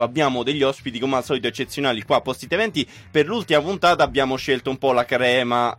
abbiamo degli ospiti come al solito eccezionali qua a Post-it Eventi. Per l'ultima puntata abbiamo scelto un po' la crema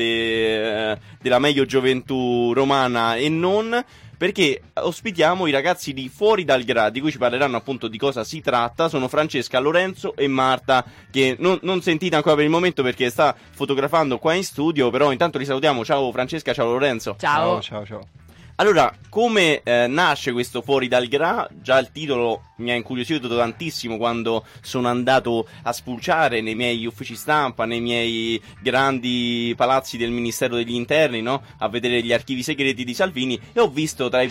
della meglio gioventù romana e non, perché ospitiamo i ragazzi di Fuori dal Gra, di cui ci parleranno appunto di cosa si tratta. Sono Francesca, Lorenzo e Marta, che non sentite ancora per il momento perché sta fotografando qua in studio, però intanto li salutiamo. Ciao Francesca, ciao Lorenzo. Ciao. Allora, come nasce questo Fuori dal Gra? Già il titolo mi ha incuriosito tantissimo quando sono andato a spulciare nei miei uffici stampa, nei miei grandi palazzi del Ministero degli Interni, no? A vedere gli archivi segreti di Salvini, e ho visto tra i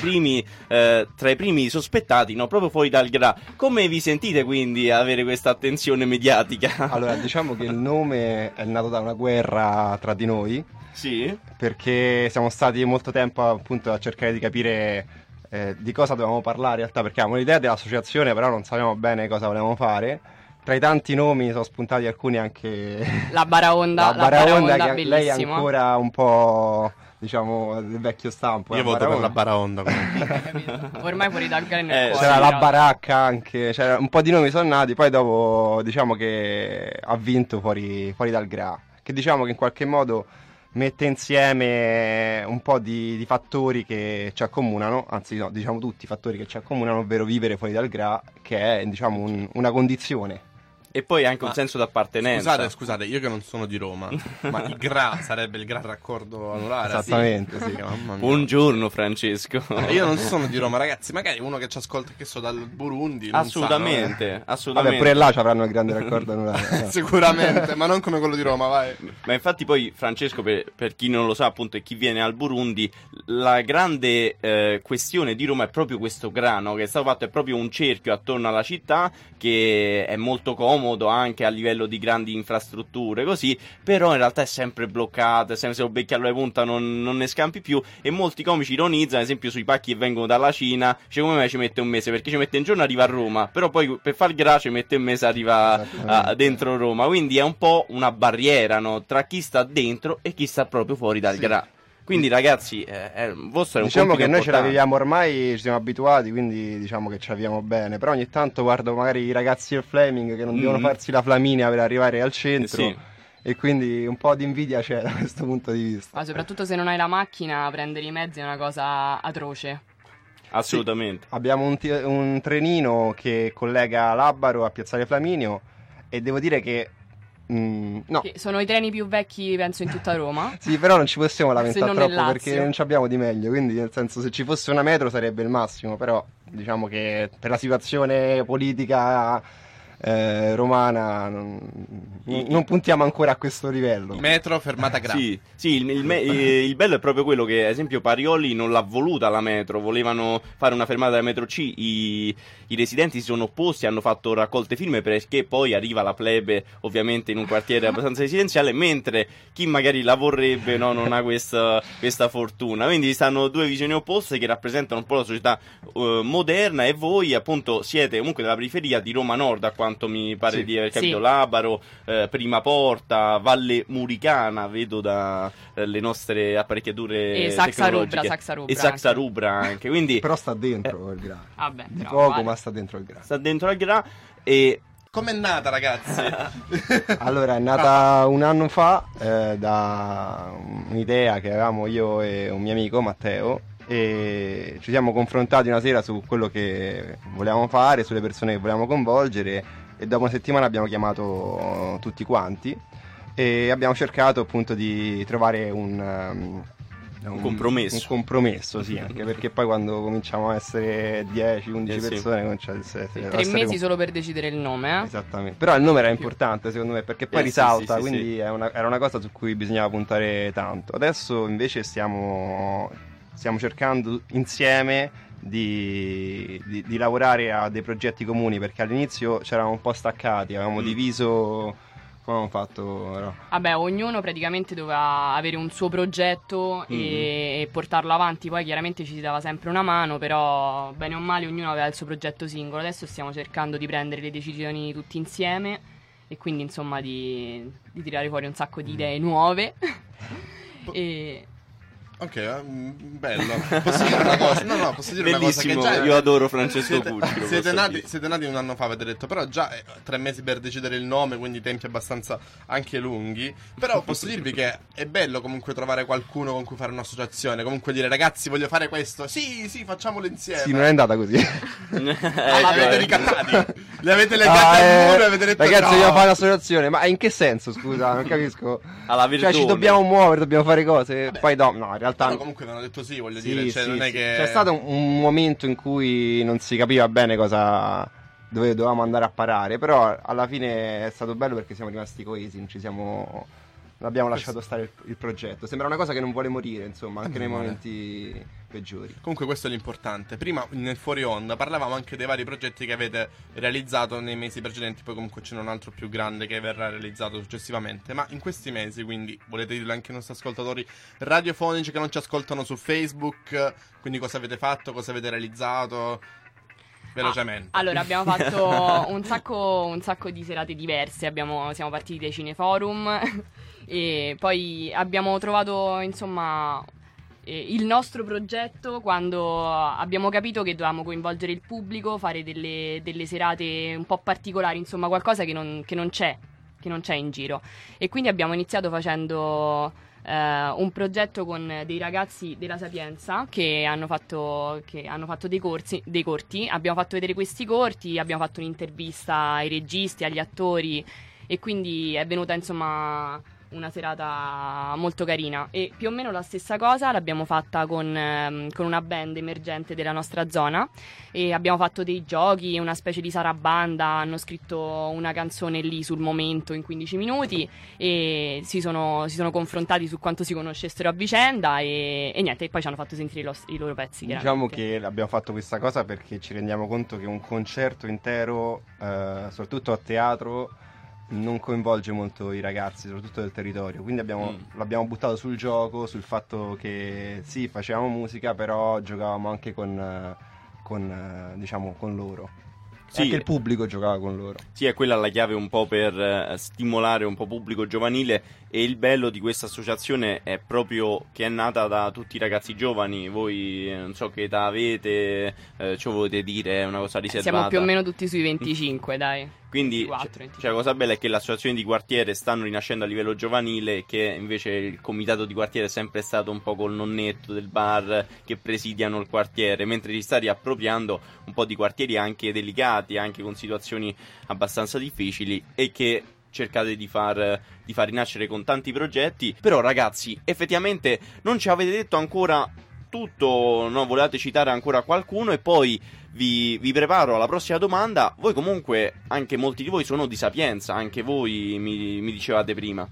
primi sospettati, no? Proprio Fuori dal Gra. Come vi sentite quindi ad avere questa attenzione mediatica? Allora, diciamo che il nome è nato da una guerra tra di noi. Sì? Perché siamo stati molto tempo appunto a cercare di capire di cosa dovevamo parlare in realtà, perché avevamo l'idea dell'associazione, però non sapevamo bene cosa volevamo fare. Tra i tanti nomi sono spuntati alcuni anche La Baraonda, che bellissimo. lei è ancora un po', diciamo, del vecchio stampo. Io voto per la Baraonda. Ormai Fuori dal Gra nel cuore. C'era la Baracca anche, c'era un po' di nomi sono nati, poi dopo diciamo che ha vinto fuori dal Gra, che diciamo che in qualche modo mette insieme un po' di fattori che ci accomunano, anzi no, diciamo tutti i fattori che ci accomunano, ovvero vivere fuori dal Gra, che è diciamo una condizione. E poi anche un senso d'appartenenza. Scusate, io che non sono di Roma, ma il GRA sarebbe il Gran Raccordo Anulare? Esattamente, sì. Mamma mia. Buongiorno Francesco. Io non sono di Roma, ragazzi, magari uno che ci ascolta, che so, dal Burundi, non Assolutamente. Vabbè, pure là ci avranno il grande raccordo anulare. Sicuramente, ma non come quello di Roma, vai. Ma infatti poi, Francesco, per chi non lo sa appunto e chi viene al Burundi, la grande questione di Roma è proprio questo grano che è stato fatto, è proprio un cerchio attorno alla città, che è molto comodo anche a livello di grandi infrastrutture, così, però in realtà è sempre bloccato, se lo becchi alla punta non ne scampi più, e molti comici ironizzano, ad esempio sui pacchi che vengono dalla Cina, cioè come me ci mette un mese, perché ci mette un giorno arriva a Roma, però poi per far Gra ci mette un mese arriva dentro Roma, quindi è un po' una barriera, no? Tra chi sta dentro e chi sta proprio fuori dal Gra. Quindi ragazzi, il vostro è un diciamo che noi importante. ce la viviamo ormai, ci siamo abituati, quindi diciamo che ce la viviamo bene, però ogni tanto guardo magari i ragazzi del Fleming che non devono farsi la Flaminia per arrivare al centro, Sì. E quindi un po' di invidia c'è da questo punto di vista. Ma soprattutto se non hai la macchina, prendere i mezzi è una cosa atroce. Assolutamente. Sì, abbiamo un trenino che collega Labaro a Piazzale Flaminio, e devo dire che no. Che sono i treni più vecchi, penso, in tutta Roma. Sì, però non ci possiamo lamentare non troppo nel Lazio. perché non ci abbiamo di meglio, quindi nel senso, se ci fosse una metro sarebbe il massimo, però diciamo che per la situazione politica romana non puntiamo ancora a questo livello. Metro, fermata Gra. Sì, il bello è proprio quello che, ad esempio, Parioli non l'ha voluta la metro, volevano fare una fermata della metro C, i residenti si sono opposti, hanno fatto raccolte firme perché poi arriva la plebe, ovviamente in un quartiere abbastanza residenziale, mentre chi magari la vorrebbe non ha questa fortuna, quindi stanno due visioni opposte che rappresentano un po' la società moderna, e voi appunto siete comunque della periferia di Roma Nord, a quanto mi pare di aver capito. Sì. Labaro, Prima Porta, Valle Muricana, vedo da le nostre apparecchiature E Saxa Rubra, e Saxa Rubra anche, quindi Però sta dentro il Gra. Vabbè, Di però, poco, vale. ma sta dentro il Gra. sta dentro al Gra. E Com'è nata, ragazzi? Allora, è nata un anno fa da un'idea che avevamo io e un mio amico, Matteo, e ci siamo confrontati una sera su quello che volevamo fare, sulle persone che volevamo coinvolgere, e dopo una settimana abbiamo chiamato tutti quanti e abbiamo cercato appunto di trovare un compromesso. Un compromesso, sì, anche perché poi quando cominciamo a essere 10-11 sì. persone comincia a essere 3 mesi solo per decidere il nome, Esattamente, però il nome era importante secondo me perché poi risalta, sì, quindi era una cosa su cui bisognava puntare tanto. Adesso invece stiamo cercando insieme di lavorare a dei progetti comuni, perché all'inizio c'eravamo un po' staccati, avevamo diviso. Come abbiamo fatto? No? Vabbè, ognuno praticamente doveva avere un suo progetto e portarlo avanti, poi chiaramente ci si dava sempre una mano, però bene o male ognuno aveva il suo progetto singolo. Adesso stiamo cercando di prendere le decisioni tutti insieme e quindi insomma di tirare fuori un sacco di idee nuove. E Ok, bello. Posso dire una cosa? No, posso dire Bellissimo, una cosa che già io adoro Francesco Cucci. siete nati un anno fa, avete detto, però già 3 mesi per decidere il nome, quindi tempi abbastanza anche lunghi. Però posso dirvi che è bello comunque trovare qualcuno con cui fare un'associazione, comunque dire ragazzi voglio fare questo, sì, facciamolo insieme. Sì, non è andata così. Li avete ricattati, li avete legati al muro e avete detto ragazzi, no. dobbiamo fare un'associazione. Ma in che senso, scusa? Non capisco. Alla Cioè, ci dobbiamo muovere, dobbiamo fare cose. Vabbè. Poi no, in realtà. Però comunque mi hanno detto sì, voglio Sì, dire, cioè sì, non è sì. che C'è stato un momento in cui non si capiva bene dove dovevamo andare a parare, però alla fine è stato bello perché siamo rimasti coesi, non abbiamo lasciato stare il progetto. Sembra una cosa che non vuole morire, insomma, anche nei momenti peggiori. Comunque questo è l'importante. Prima nel fuori onda parlavamo anche dei vari progetti che avete realizzato nei mesi precedenti, poi comunque c'è un altro più grande che verrà realizzato successivamente. Ma in questi mesi, quindi volete dirlo anche ai nostri ascoltatori radiofonici che non ci ascoltano su Facebook, quindi cosa avete fatto, cosa avete realizzato? Velocemente. Allora, abbiamo fatto un sacco di serate diverse. Siamo partiti dai cineforum e poi abbiamo trovato, insomma, il nostro progetto quando abbiamo capito che dovevamo coinvolgere il pubblico, fare delle serate un po' particolari, insomma, qualcosa che non c'è in giro. E quindi abbiamo iniziato facendo un progetto con dei ragazzi della Sapienza che hanno fatto dei corti. Abbiamo fatto vedere questi corti, abbiamo fatto un'intervista ai registi, agli attori, e quindi è venuta, insomma, una serata molto carina. E più o meno la stessa cosa l'abbiamo fatta con una band emergente della nostra zona, e abbiamo fatto dei giochi, una specie di sarabanda. Hanno scritto una canzone lì sul momento in 15 minuti e si sono confrontati su quanto si conoscessero a vicenda, e niente, e poi ci hanno fatto sentire i loro pezzi. Diciamo che abbiamo fatto questa cosa perché ci rendiamo conto che un concerto intero, soprattutto a teatro, non coinvolge molto i ragazzi, soprattutto del territorio, quindi l'abbiamo buttato sul gioco, sul fatto che sì, facevamo musica, però giocavamo anche con loro. Sì. Anche il pubblico giocava con loro. Sì, è quella la chiave un po' per stimolare un po' pubblico giovanile, e il bello di questa associazione è proprio che è nata da tutti i ragazzi giovani. Voi non so che età avete, ce lo volete dire, è una cosa riservata? Siamo più o meno tutti sui 25, dai. Quindi 24, la cosa bella è che le associazioni di quartiere stanno rinascendo a livello giovanile, che invece il comitato di quartiere è sempre stato un po' col nonnetto del bar che presidiano il quartiere, mentre si sta riappropriando un po' di quartieri anche delicati, anche con situazioni abbastanza difficili, e che cercate di far rinascere con tanti progetti. Però ragazzi, effettivamente non ci avete detto ancora tutto, no? Volevate citare ancora qualcuno, e poi vi preparo alla prossima domanda. Voi comunque, anche molti di voi sono di Sapienza, anche voi mi dicevate prima.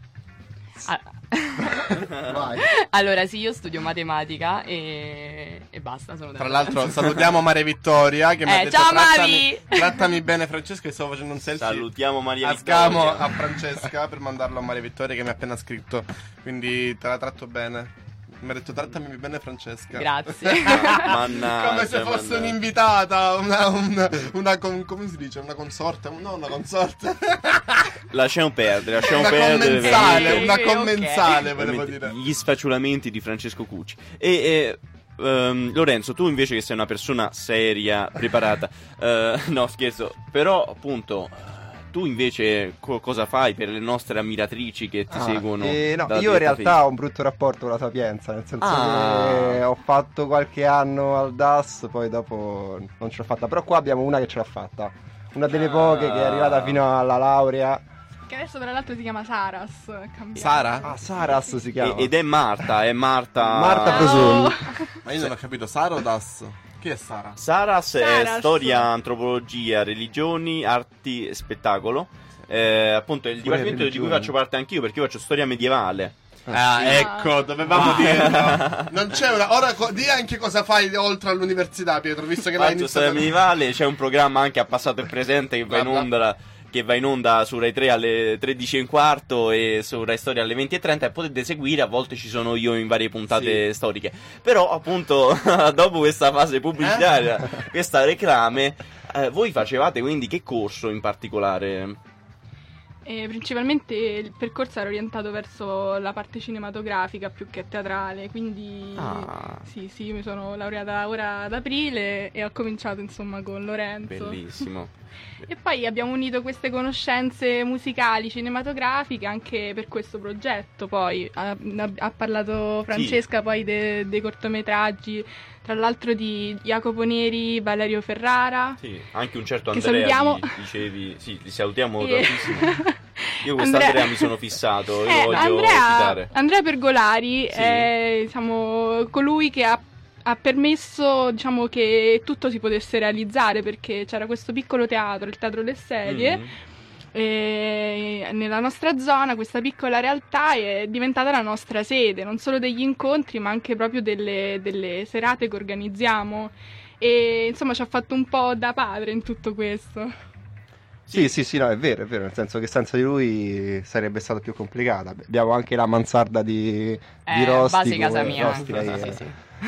Allora sì, io studio matematica e basta, sono tra l'altro salutiamo Maria Vittoria che mi ha detto ciao Mari! trattami bene Francesca, e stavo facendo un selfie. Salutiamo Maria Vittoria. Ascamo a Francesca per mandarlo a Maria Vittoria che mi ha appena scritto, quindi te la tratto bene. Mi ha detto trattami bene Francesca. Grazie. Come se fosse un'invitata, come si dice? Una consorte? No, una consorte. Lasciamo perdere. Una commensale, volevo dire. Gli sfacciulamenti di Francesco Cucci. E Lorenzo, tu invece che sei una persona seria, preparata, no scherzo, però appunto tu invece cosa fai per le nostre ammiratrici che ti seguono? No, io in realtà ho un brutto rapporto con la Sapienza, nel senso che ho fatto qualche anno al DAS, poi dopo non ce l'ho fatta, però qua abbiamo una che ce l'ha fatta, una delle poche che è arrivata fino alla laurea. Che adesso tra l'altro si chiama Saras. Sara? Ah, Saras si chiama. Ed è Marta Prosoni. Ma io non ho capito, Sara o Das? Chi è Sara? Saras è storia, antropologia, religioni, arti e spettacolo. Appunto è il dipartimento di cui faccio parte anch'io, perché io faccio storia medievale. Ecco, dovevamo dirlo. Non c'è una. Ora di anche cosa fai oltre all'università, Pietro, visto che l'hai Faccio iniziato. storia medievale, c'è un programma anche a passato e presente che va in onda su Rai 3 alle 13:15 e su Rai Storia alle 20:30, e potete seguire. A volte ci sono io in varie puntate storiche. Però appunto dopo questa fase pubblicitaria, questa reclame, voi facevate quindi che corso in particolare? E principalmente il percorso era orientato verso la parte cinematografica più che teatrale, quindi sì, mi sono laureata ora ad aprile e ho cominciato insomma con Lorenzo. Bellissimo. E poi abbiamo unito queste conoscenze musicali, cinematografiche anche per questo progetto. Poi ha parlato Francesca poi dei cortometraggi, tra l'altro di Jacopo Neri, Valerio Ferrara. Sì, anche un certo che Andrea salutiamo. dicevi, sì, li salutiamo tantissimo. Io quest'Andrea mi sono fissato, io voglio citare. Andrea Pergolari Sì. è colui che ha permesso che tutto si potesse realizzare, perché c'era questo piccolo teatro, il Teatro Le Sedie, e nella nostra zona questa piccola realtà è diventata la nostra sede, non solo degli incontri ma anche proprio delle serate che organizziamo, e insomma ci ha fatto un po' da padre in tutto questo. Sì, no, è vero, nel senso che senza di lui sarebbe stato più complicata. Abbiamo anche la mansarda di Rosti. Base casa mia. Rosti, Sì.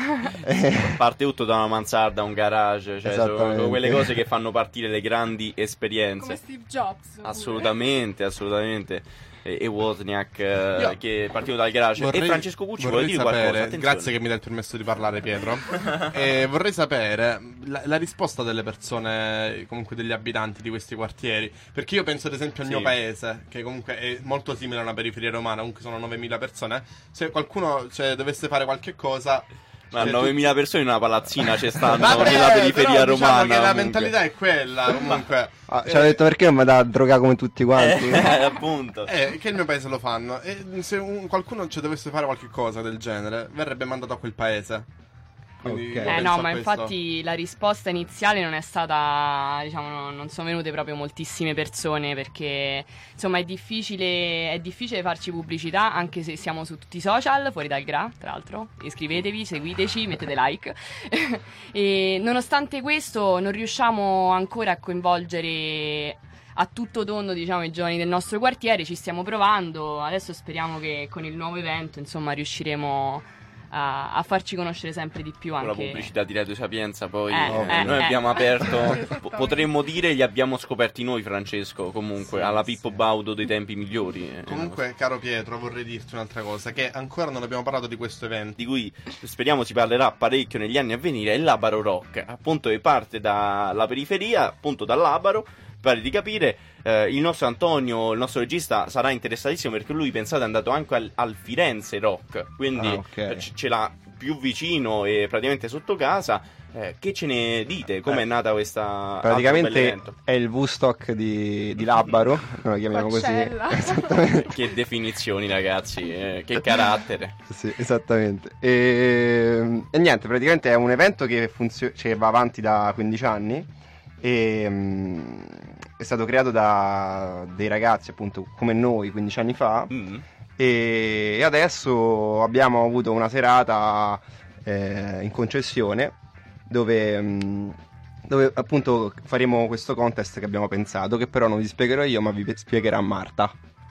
Parte tutto da una mansarda, un garage, cioè sono quelle cose che fanno partire le grandi esperienze. Come Steve Jobs. Assolutamente. E Wozniak che è partito dal garage. E Francesco Cucci vuole dire qualcosa? Attenzione. Grazie che mi dai il permesso di parlare, Pietro. Vorrei sapere la risposta delle persone, comunque degli abitanti di questi quartieri, perché io penso ad esempio al mio paese, che comunque è molto simile a una periferia romana, comunque sono 9.000 persone. Se qualcuno dovesse fare qualche cosa, ma 9.000 persone in una palazzina ci stanno vabbè, nella periferia però, romana. Diciamo che la comunque. mentalità è quella, comunque. Ci ha detto perché non mi dà droga come tutti quanti. Appunto. Che il mio paese lo fanno. E se qualcuno ci dovesse fare qualche cosa del genere, verrebbe mandato a quel paese. Quindi Ok. penso No, a ma questo. infatti la risposta iniziale non è stata, diciamo, non sono venute proprio moltissime persone, perché insomma è difficile farci pubblicità, anche se siamo su tutti i social, fuori dal GRA, tra l'altro. Iscrivetevi, seguiteci, mettete like. E nonostante questo non riusciamo ancora a coinvolgere a tutto tondo, diciamo, i giovani del nostro quartiere. Ci stiamo provando, adesso speriamo che con il nuovo evento, insomma, riusciremo a farci conoscere sempre di più Con anche la pubblicità di Radio Sapienza poi noi abbiamo aperto Esattamente. potremmo dire li abbiamo scoperti noi, Francesco, comunque alla Pippo Baudo dei tempi migliori. Comunque, caro Pietro, vorrei dirti un'altra cosa, che ancora non abbiamo parlato di questo evento. Di cui speriamo si parlerà parecchio negli anni a venire, è l'Abaro Rock, appunto, che parte dalla periferia, appunto dall'Abaro. Pare di capire, il nostro Antonio, il nostro regista, sarà interessatissimo, perché lui, pensate, è andato anche al Firenze Rock, quindi ok. ce l'ha più vicino e praticamente sotto casa. Che ce ne dite? Com'è nata questa Praticamente è il Woodstock di Labaro, noi lo chiamiamo così. Coachella. Esattamente. Che definizioni, ragazzi, che carattere. Sì, esattamente. E niente, praticamente è un evento che va avanti da 15 anni e è stato creato da dei ragazzi, appunto, come noi 15 anni fa. E adesso abbiamo avuto una serata in concessione dove appunto faremo questo contest che abbiamo pensato, che però non vi spiegherò io, ma vi spiegherà Marta.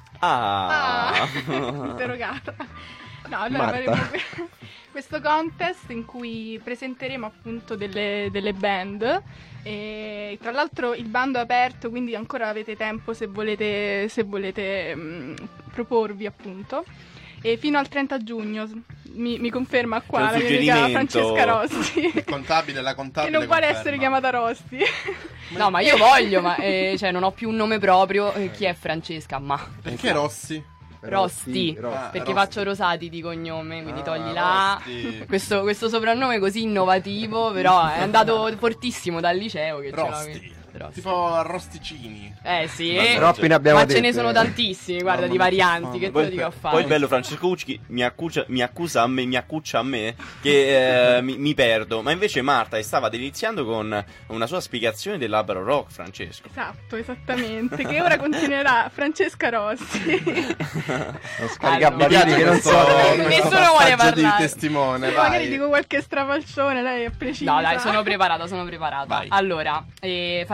Interrogata. No, allora Marta. faremo questo contest in cui presenteremo appunto delle band, e tra l'altro il bando è aperto, quindi ancora avete tempo se volete proporvi, appunto. E fino al 30 giugno mi conferma qua la mia amica Francesca Rosti, La contabile che non vuole essere chiamata Rosti. No, ma io voglio, ma cioè non ho più un nome proprio. Chi è Francesca? Ma Perché Rossi? Rosti, perché Rosti. faccio Rosati di cognome, quindi togli la Rosti. questo soprannome così innovativo, però è andato fortissimo dal liceo che ce l'ho. Rosti. Rosti. Tipo Arrosticini. Sì, Troppi ne abbiamo ma ce ne dette. sono tantissimi, guarda, di varianti, che te lo dico a fare. Poi bello, Francesco Cucci mi accusa a me che mi perdo, ma invece Marta stava deliziando con una sua spiegazione dell'Abaro Rock, Francesco. Esatto, esattamente, che ora continuerà Francesca Rosti. Lo scaricabarile che non so. Nessuno vuole parlare. di testimone, Io vai. magari dico qualche strafalcione, lei è precisa. No, dai, sono preparata. Vai. Allora, faremo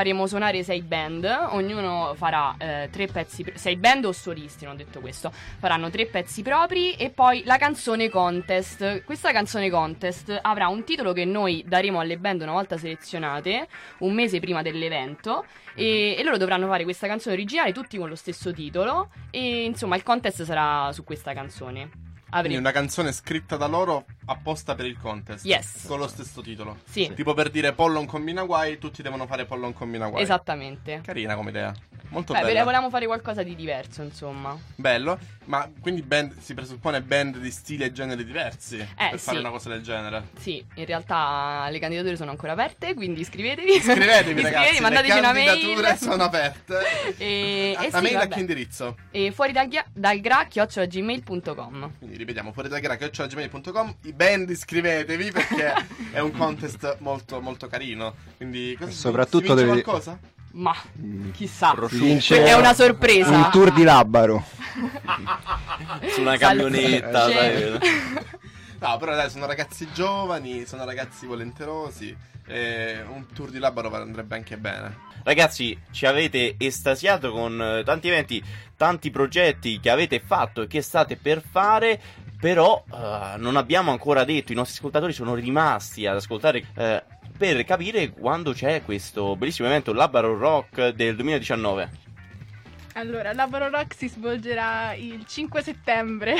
faremo suonare 6 band, ognuno farà 3 pezzi, 6 band o solisti, non ho detto questo, faranno 3 pezzi propri e poi la canzone contest. Questa canzone contest avrà un titolo che noi daremo alle band una volta selezionate, un mese prima dell'evento, e loro dovranno fare questa canzone originale tutti con lo stesso titolo e insomma il contest sarà su questa canzone. Quindi una canzone scritta da loro apposta per il contest. Yes. Con lo stesso titolo. Sì. Tipo per dire Pollon combina guai, tutti devono fare Pollon combina guai. Esattamente. Carina come idea. Molto Beh, bella. volevamo fare qualcosa di diverso, insomma. Bello. Ma quindi band, si presuppone band di stili e generi diversi per sì. fare una cosa del genere. Sì, in realtà le candidature sono ancora aperte, quindi iscrivetevi. Iscrivetevi ragazzi, mandateci le una candidature mail. sono aperte. La mail a che indirizzo? E fuori dal gra@gmail.com. Quindi ripetiamo, fuori dal gra@gmail.com. I band iscrivetevi perché è un contest molto molto carino. Quindi cosa Soprattutto si vince devi- qualcosa? Ma chissà, Si vince è una sorpresa. un tour di Labaro. Su una camionetta, C'è- sai. No, però dai, sono ragazzi giovani, sono ragazzi volenterosi. Un tour di Labaro andrebbe anche bene. Ragazzi, ci avete estasiato con tanti eventi, tanti progetti che avete fatto e che state per fare. Però non abbiamo ancora detto, i nostri ascoltatori sono rimasti ad ascoltare per capire quando c'è questo bellissimo evento Labaro Rock del 2019. Allora, Labaro Rock si svolgerà il 5 settembre.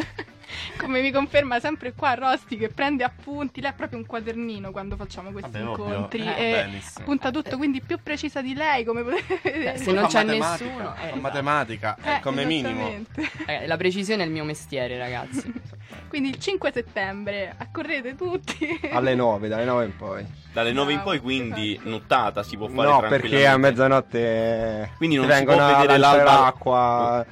Come mi conferma sempre qua Rosti che prende appunti, lei è proprio un quadernino quando facciamo questi Vabbè, ovvio. incontri Benissimo. appunta tutto, quindi più precisa di lei, come potete vedere. Se non Fa c'è matematica, nessuno, fa matematica, come minimo. esattamente. la precisione è il mio mestiere, ragazzi. Quindi il 5 settembre accorrete tutti. Alle 9, dalle 9 in poi. Dalle 9 in Bravo, poi, quindi esatto. nottata si può fare No, tranquillamente. perché a mezzanotte Quindi non ti si vengono può a vedere lanciare l'alba. l'acqua.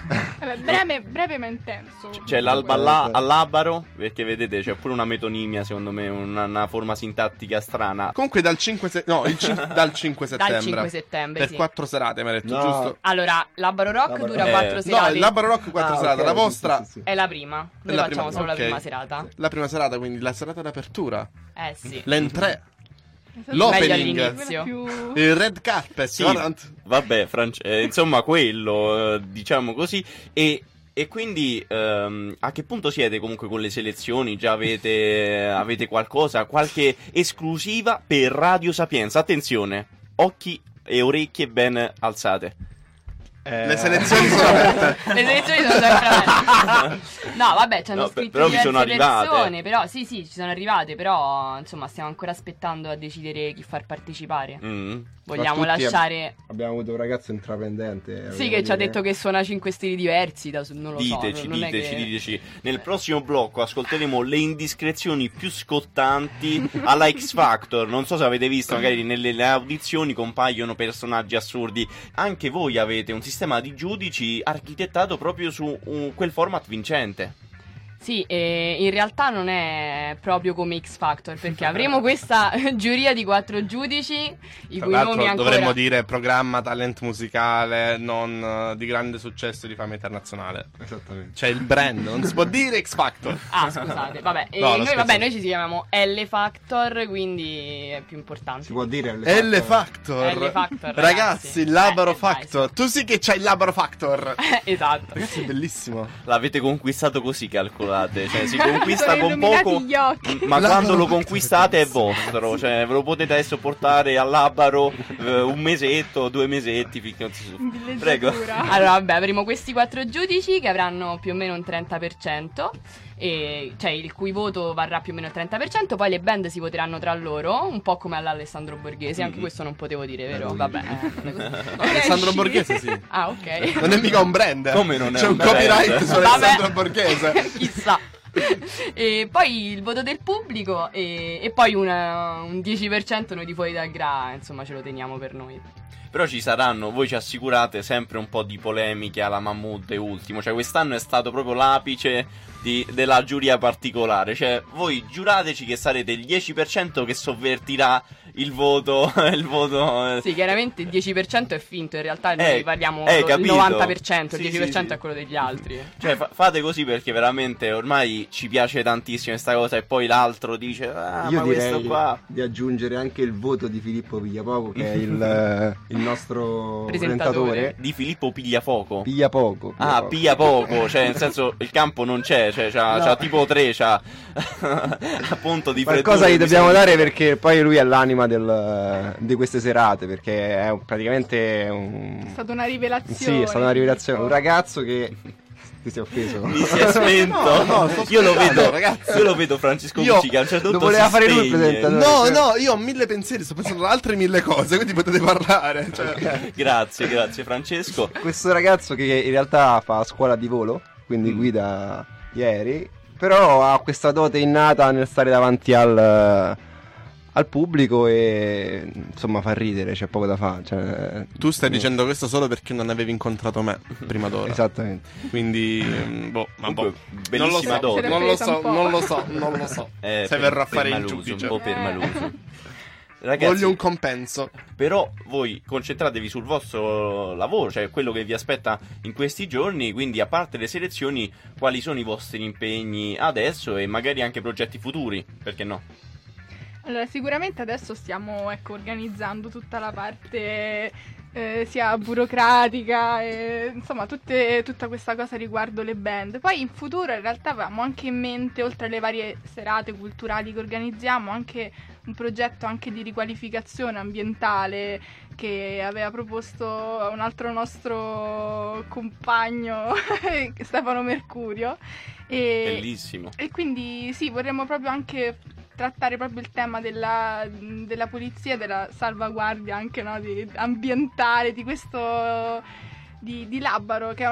Vabbè, breve ma intenso. C'è l'alba all'Abaro, perché vedete c'è pure una metonimia, secondo me, una forma sintattica strana. Comunque dal 5 dal 5 settembre. Dal 5 settembre, Per sì. 4 serate, mi hai detto, No. giusto? Allora, Labaro Rock Labaro dura Rock. 4 No, serate. il Labaro Rock 4 Ah, serate, ok, la sì, vostra sì, sì. È la prima. Noi la facciamo prima, solo ok. la prima serata. La prima serata, quindi la serata d'apertura. Sì. L'entrée. Esatto. L'opening. Meglio all'inizio. Più... Il red carpet. Sì, guarda. vabbè, insomma quello, diciamo così. E quindi a che punto siete comunque con le selezioni? Già avete qualcosa, qualche esclusiva per Radio Sapienza? Attenzione, occhi e orecchie ben alzate. Le selezioni sono aperte. Le selezioni sono sempre aperte. No, vabbè, ci hanno No, scritto però vi diverse sono arrivate. persone. Però sì, ci sono arrivate. Però insomma, stiamo ancora aspettando a decidere chi far partecipare. Vogliamo Ma tutti lasciare. Abbiamo avuto un ragazzo intraprendente. Sì, che ci ha detto che suona 5 stili diversi. Non lo Diteci, so. Non è che... diteci. Nel prossimo blocco ascolteremo le indiscrezioni più scottanti alla X Factor. Non so se avete visto, magari nelle audizioni compaiono personaggi assurdi. Anche voi avete un sistema di giudici architettato proprio su quel format vincente. Sì, in realtà non è proprio come X Factor, perché avremo questa giuria di 4 giudici, i Tra cui l'altro nomi ancora... dovremmo dire programma talent musicale non di grande successo di fama internazionale. Esattamente. C'è il brand, non si può dire X Factor. Ah, scusate, vabbè. No, lo noi, scherzo. noi ci chiamiamo L Factor, quindi è più importante. Si può dire L Factor. L Factor, Ragazzi, ragazzi. il Labaro Dai, Factor. Tu sì che c'hai il Labaro Factor. Esatto. Ragazzi, è bellissimo. L'avete conquistato così, calcolate. Cioè, si conquista Sono con illuminati poco. gli occhi. Ma Labaro quando lo Factor. conquistate è vostro. Cioè, ve lo potete adesso portare all'Abaro un mesetto, 2 mesetti. Finché non si su. Prego. Villeggiatura. Allora, vabbè, avremo questi 4 giudici che avranno più o meno un 30%, cioè il cui voto varrà più o meno il 30%, poi le band si voteranno tra loro, un po' come all'Alessandro Borghese, anche questo non potevo dire, vero? Vabbè. Alessandro Borghese, sì. Ah, ok. Non è mica un brand. Come non è C'è un un brand? copyright su Vabbè. Alessandro Borghese. Chissà. E poi il voto del pubblico e poi un 10% noi di fuori dal GRA, insomma, ce lo teniamo per noi. Però ci saranno, voi ci assicurate, sempre un po' di polemiche alla Mammut e Ultimo. Cioè, quest'anno è stato proprio l'apice della giuria particolare. Cioè, voi giurateci che sarete il 10% che sovvertirà il voto. Sì, chiaramente il 10% è finto, in realtà noi parliamo il capito. 90%, il Sì, 10% sì. è quello degli altri. Cioè fate così perché veramente ormai ci piace tantissimo questa cosa e poi l'altro dice Io ma direi questo qua di aggiungere anche il voto di Filippo Pigliapoco, che è il nostro presentatore. di Filippo Pigliafoco. Pigliapoco. Ah, piglia poco, cioè nel senso il campo non c'è, cioè c'ha tipo 3, c'ha appunto di Qualcosa freddure, gli dobbiamo bisogna- dare perché poi lui è l'anima di queste serate, perché è praticamente È stata una Sì, rivelazione. è stata una rivelazione. Un ragazzo che ti si è offeso. Mi si è spento. Io lo vedo, ragazzi. Io lo vedo Francesco Mucci che a un certo lo punto voleva si fare lui il spegne. presentatore. No, io ho 1000 pensieri, sto pensando ad altre 1000 cose, quindi potete parlare. Cioè. Grazie Francesco. Questo ragazzo che in realtà fa scuola di volo, quindi guida gli aerei, però ha questa dote innata nel stare davanti al pubblico e insomma fa ridere, c'è poco da fare. Cioè, Tu stai dicendo questo solo perché non avevi incontrato me prima d'ora. Esattamente. Quindi, Comunque, bellissima so, dote. non lo so. non lo so. Se Per- verrà a per fare il Maluso, giudice. un po' per Maluso. Ragazzi, Voglio un compenso. però voi concentratevi sul vostro lavoro, cioè quello che vi aspetta in questi giorni, quindi a parte le selezioni, quali sono i vostri impegni adesso e magari anche progetti futuri, perché no? Allora, sicuramente adesso stiamo organizzando tutta la parte sia burocratica, insomma tutta questa cosa riguardo le band. Poi in futuro in realtà avevamo anche in mente, oltre alle varie serate culturali che organizziamo, anche un progetto anche di riqualificazione ambientale che aveva proposto un altro nostro compagno, Stefano Mercurio. Bellissimo. E quindi sì, vorremmo proprio anche trattare proprio il tema della pulizia, della salvaguardia anche ambientale di questo di Labaro, che è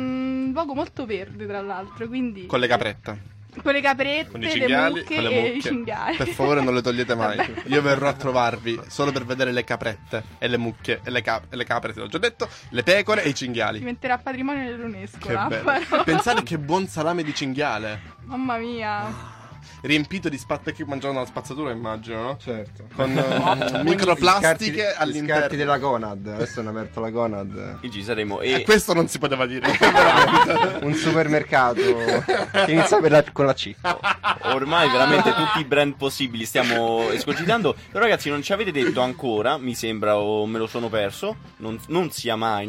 un luogo molto verde tra l'altro, quindi Con le caprette. con le caprette, Con i le cinghiali, mucche con le e i mucche. cinghiali. Per favore non le togliete mai. Io verrò a trovarvi solo per vedere le caprette e le mucche e le capre, te l'ho già detto, le pecore e i cinghiali. Diventerà patrimonio dell'UNESCO. Che Labaro. bello. Pensate che buon salame di cinghiale. Mamma mia. Riempito di perché mangiavano la spazzatura, immagino, no? Certo. Con Gli microplastiche scarti all'interno. della Conad. Adesso hanno aperto la Conad. Qui ci saremo E e questo non si poteva dire. Veramente. Un supermercato che inizia con la C. ormai veramente tutti i brand possibili stiamo escogitando. Però ragazzi non ci avete detto ancora, mi sembra, o me lo sono perso, non sia mai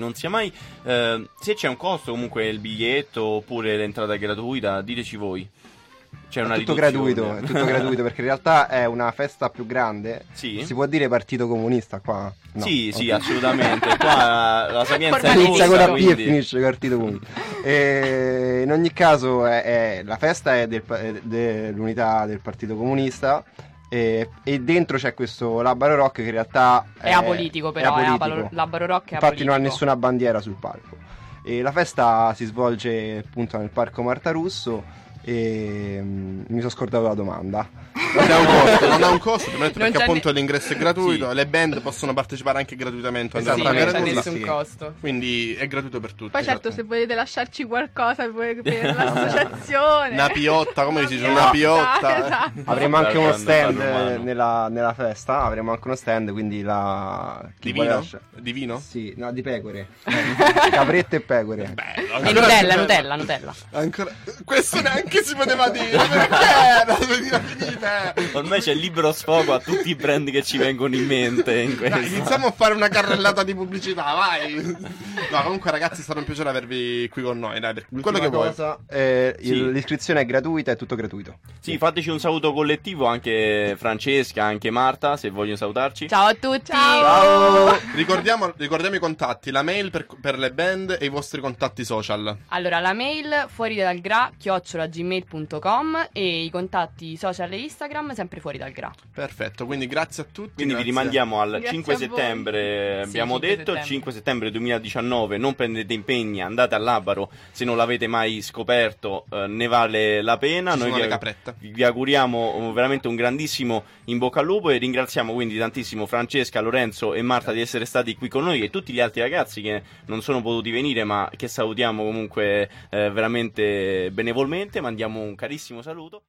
se c'è un costo comunque il biglietto oppure l'entrata è gratuita, diteci voi. C'è una È tutto riduzione. gratuito, è tutto gratuito perché in realtà è una festa più grande. Sì? Si può dire partito comunista qua? No. Sì, Ok. assolutamente. Qua la sapienza è Ormai Inizia con rossa, la P e quindi... finisce con partito comunista. E in ogni caso la festa è dell'unità del Partito Comunista e dentro c'è questo Labaro Rock che in realtà È apolitico, però, Labaro Rock è Infatti apolitico. non ha nessuna bandiera sul palco. E la festa si svolge appunto nel Parco Marta Russo e mi sono scordato la domanda. Non ha un costo, perché Non c'è appunto l'ingresso è gratuito, Sì. le band possono partecipare anche gratuitamente, Esatto. Sì, non non pagare c'è nulla. nessun sì. costo. Quindi è gratuito per tutti. Poi certo, se volete lasciarci qualcosa per l'associazione. Una piotta, come si dice? Una piotta. Esatto. Avremo anche uno Guarda, stand romano. nella festa, avremo anche uno stand, quindi Di chi vuole vino? lasciare- Di vino? Sì, no, di pecore. Caprette e pecore. Bello. E Nutella. Ancora... Questo neanche si poteva dire. Perché? Non veniva finita. Ormai c'è libero sfogo a tutti i brand che ci vengono in mente in Dai, questo. iniziamo a fare una carrellata di pubblicità, vai. No, comunque ragazzi, sarà un piacere avervi qui con noi, dai, per quello che vuoi. Sì. L'iscrizione è gratuita, è tutto gratuito. Sì, fateci un saluto collettivo anche Francesca, anche Marta, se vogliono salutarci. Ciao a tutti. Ciao. Ricordiamo i contatti, la mail per le band e i vostri contatti social. Allora, la mail fuori dal gra @gmail.com e i contatti social e Instagram sempre fuori dal gra. Perfetto, quindi grazie a tutti. Quindi vi grazie. rimandiamo al Grazie 5 a voi. settembre, Sì, abbiamo 5 detto, il settembre. 5 settembre 2019, non prendete impegni, andate al Labaro, se non l'avete mai scoperto ne vale la pena. Ci Noi sono le caprette. vi auguriamo veramente un grandissimo in bocca al lupo e ringraziamo quindi tantissimo Francesca, Lorenzo e Marta di essere stati qui con noi e tutti gli altri ragazzi che non sono potuti venire ma che salutiamo comunque veramente benevolmente, mandiamo un carissimo saluto.